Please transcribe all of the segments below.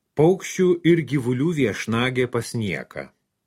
Paukščių ir gyvulių viešnagė pas nieką.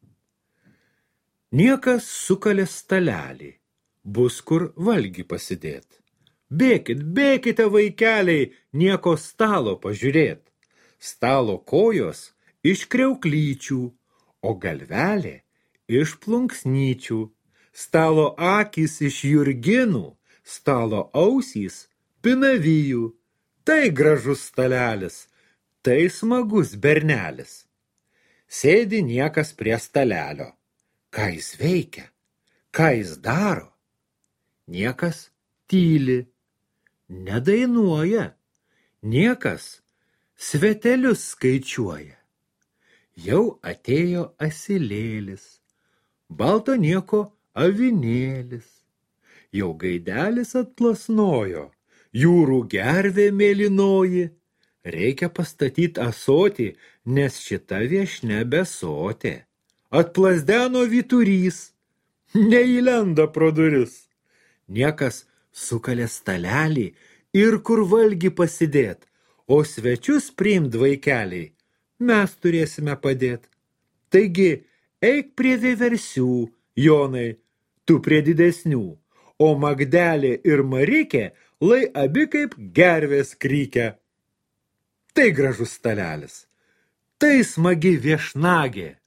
Niekas sukalė stalelį, bus kur valgį pasidėt. Bėkite, vaikeliai, nieko stalo pažiūrėt. Stalo kojos iš kriauklyčių, o galvelė iš plunksnyčių. Stalo akys iš jurginų, stalo ausys pinavijų. Tai gražus stalelis, tai smagus bernelis. Sėdi niekas prie stalelio. Ką jis veikia? Ką jis daro? Niekas tyli, nedainuoja. Niekas svetelius skaičiuoja. Jau atėjo asilėlis, balto nieko avinėlis. Jau gaidelis atplasnojo, jūrų gervė mėlynoji. Reikia pastatyti ąsotį, nes šita viešnia besotė. Atplazdeno vyturys, neįlenda pro duris. Niekas sukalė stalelį ir kur valgį pasidėt, o svečius priimt vaikeliai mes turėsime padėt. Taigi, eik prie vieversių, Jonai, tu prie didesnių, o Magdelė ir Marikė, lai abi kaip gervės krykia. Tai gražus stalelis, tai smagi viešnagė.